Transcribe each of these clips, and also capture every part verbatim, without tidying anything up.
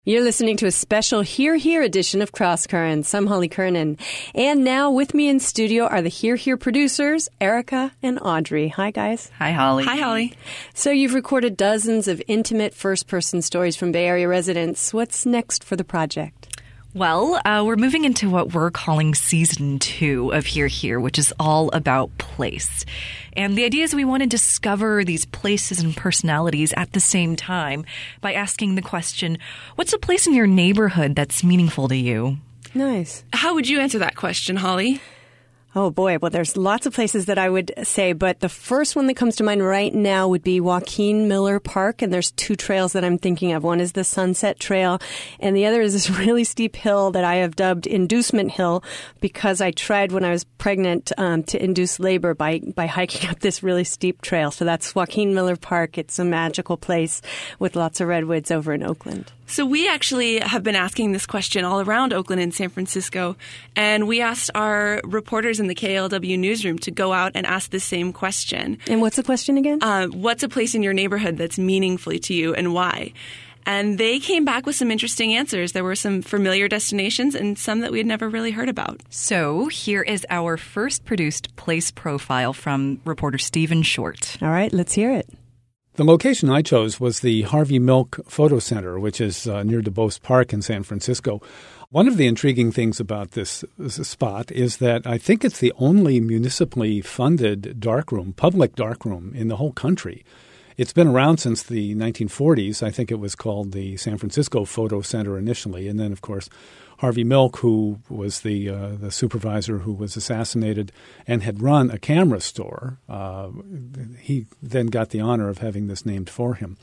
You're listening to a special Hear Here edition of Cross Currents. I'm Holly Kernan. And now with me in studio are the Hear Here producers, Erica and Audrey. Hi, guys. Hi, Holly. Hi, Holly. So you've recorded dozens of intimate first-person stories from Bay Area residents. What's next for the project? Well, uh, we're moving into what we're calling season two of Hear Here, which is all about place. And the idea is we want to discover these places and personalities at the same time by asking the question, what's a place in your neighborhood that's meaningful to you? Nice. How would you answer that question, Holly? Oh, boy. Well, there's lots of places that I would say, but the first one that comes to mind right now would be Joaquin Miller Park, and there's two trails that I'm thinking of. One is the Sunset Trail, and the other is this really steep hill that I have dubbed Inducement Hill because I tried when I was pregnant um, to induce labor by, by hiking up this really steep trail. So that's Joaquin Miller Park. It's a magical place with lots of redwoods over in Oakland. So we actually have been asking this question all around Oakland and San Francisco, and we asked our reporters in the K L W newsroom to go out and ask the same question. And what's the question again? Uh, what's a place in your neighborhood that's meaningful to you and why? And they came back with some interesting answers. There were some familiar destinations and some that we had never really heard about. So here is our first produced place profile from reporter Stephen Short. All right, let's hear it. The location I chose was the Harvey Milk Photo Center, which is uh, near DuBose Park in San Francisco. One of the intriguing things about this, this spot is that I think it's the only municipally funded darkroom, public darkroom in the whole country. It's been around since the nineteen forties. I think it was called the San Francisco Photo Center initially. And then, of course, Harvey Milk, who was the uh, the supervisor who was assassinated and had run a camera store, uh, he then got the honor of having this named for him.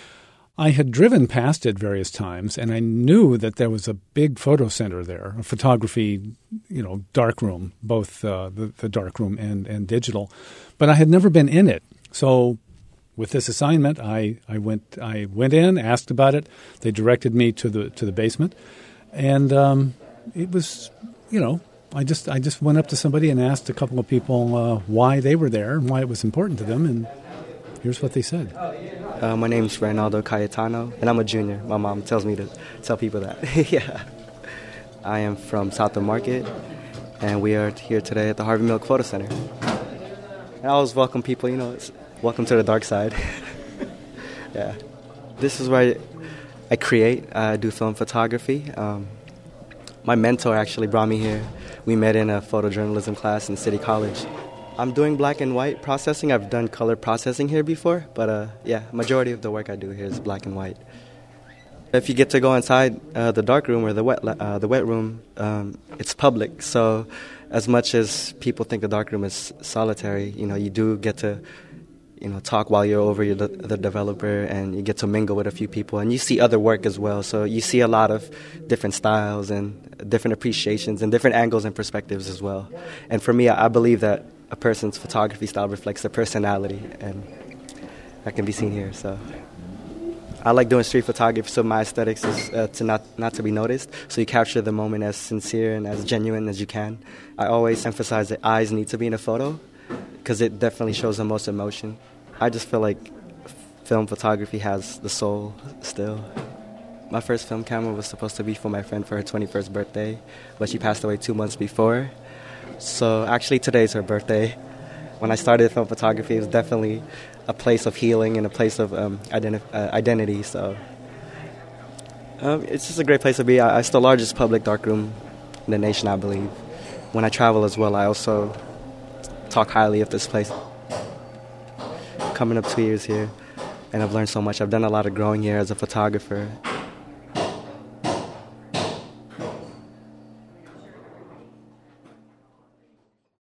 I had driven past it various times, and I knew that there was a big photo center there, a photography, you know, darkroom, both uh, the, the darkroom and, and digital. But I had never been in it. So with this assignment, I, I went I went in, asked about it. They directed me to the to the basement. And um, it was, you know, I just I just went up to somebody and asked a couple of people uh, why they were there and why it was important to them, and here's what they said. Uh, my name's Reynaldo Cayetano, and I'm a junior. My mom tells me to tell people that. Yeah. I am from South of Market, and we are here today at the Harvey Milk Photo Center. And I always welcome people, you know, it's welcome to the dark side. Yeah. This is where I... I create, I do film photography. Um, my mentor actually brought me here. We met in a photojournalism class in City College. I'm doing black and white processing. I've done color processing here before, but uh, yeah, majority of the work I do here is black and white. If you get to go inside uh, the dark room or the wet uh, the wet room, um, it's public. So as much as people think the dark room is solitary, you know, you do get to you know, talk while you're over your, the developer, and you get to mingle with a few people, and you see other work as well. So you see a lot of different styles and different appreciations and different angles and perspectives as well. And for me, I, I believe that a person's photography style reflects their personality, and that can be seen here. So I like doing street photography, so my aesthetics is uh, to not, not to be noticed. So you capture the moment as sincere and as genuine as you can. I always emphasize that eyes need to be in a photo, because it definitely shows the most emotion. I just feel like film photography has the soul still. My first film camera was supposed to be for my friend for her twenty-first birthday, but she passed away two months before. So actually today's her birthday. When I started film photography, it was definitely a place of healing and a place of um, identi- uh, identity. So um, it's just a great place to be. I, it's the largest public darkroom in the nation, I believe. When I travel as well, I also talk highly of this place. Coming up two years here, and I've learned so much. I've done a lot of growing here as a photographer,